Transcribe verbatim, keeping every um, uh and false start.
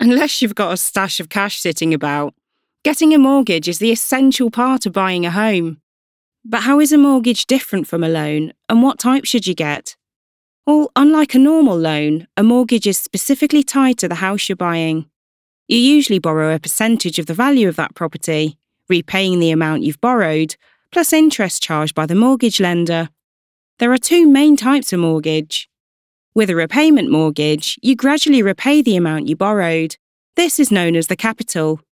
Unless you've got a stash of cash sitting about, getting a mortgage is the essential part of buying a home. But how is a mortgage different from a loan, and what type should you get? Well, unlike a normal loan, a mortgage is specifically tied to the house you're buying. You usually borrow a percentage of the value of that property, repaying the amount you've borrowed, plus interest charged by the mortgage lender. There are two main types of mortgage. With a repayment mortgage, you gradually repay the amount you borrowed. This is known as the capital,